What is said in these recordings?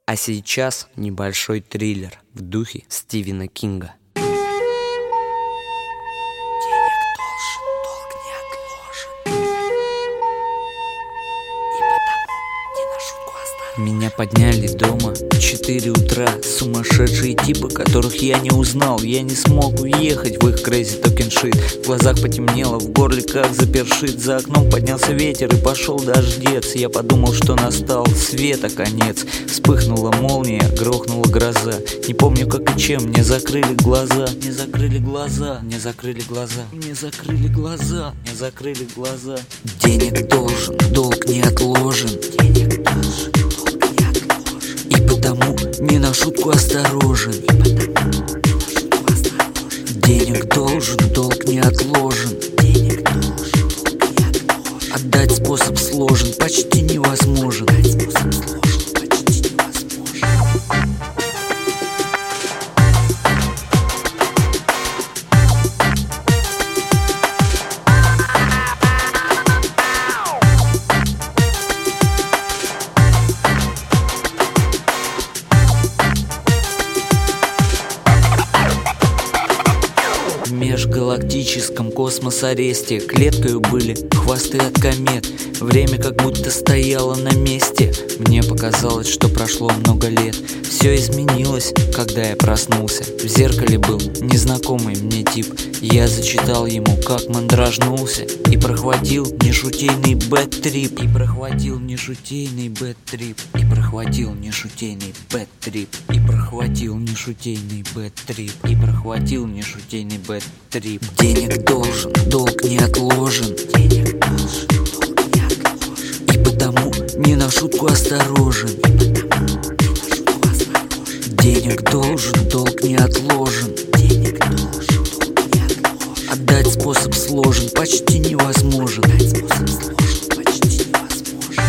А сейчас небольшой триллер в духе Стивена Кинга. Меня подняли дома в 4 утра. Сумасшедшие типы, которых я не узнал. Я не смог уехать в их crazy talking shit. В глазах потемнело, в горле как запершит. За окном поднялся ветер и пошел дождец. Я подумал, что настал света конец. Вспыхнула молния, грохнула гроза. Не помню как и чем, мне закрыли глаза. Мне закрыли глаза, мне закрыли глаза. Мне закрыли глаза, мне закрыли глаза. Денег должен, долг не отложен. Денег должен, и потому не на шутку осторожен. Денег должен, долг не отложен. Отдать способ сложен, почти невозможен. В межгалактическом космос-аресте клеткою были хвосты от комет. Время как будто стояло на месте. Мне показалось, что прошло много лет. Все изменилось, когда я проснулся. В зеркале был незнакомый мне тип. Я зачитал ему, как мандражнулся. И прохватил нешутейный бэт-трип. И прохватил нешутейный бэт-трип. И прохватил нешутейный бэт-трип. И прохватил нешутейный бэт-трип. И прохватил нешутейный бэт-трип. Денег должен, долг не отложен. Денег должен, долг не отложен. И потому не на шутку осторожен. Денег должен, долг не отложен. Денег должен, долг не отложен. Отдать способ сложен, почти невозможен. Отдать способ сложен, почти невозможен.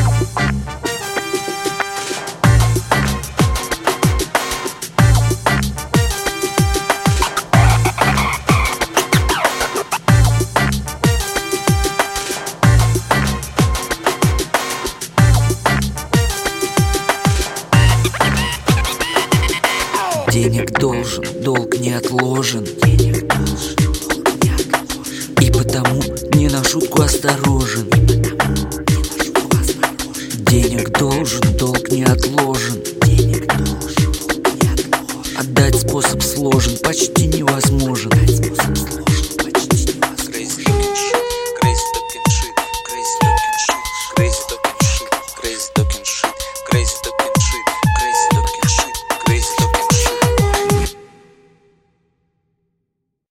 Денег должен, долг не отложен. Денег должен, долг не отложен. И потому не на шутку осторожен. И потому не на шутку осторожен. Денег должен, долг не отложен. Денег должен, долг не отложен. Отдать способ сложен, почти невозможно.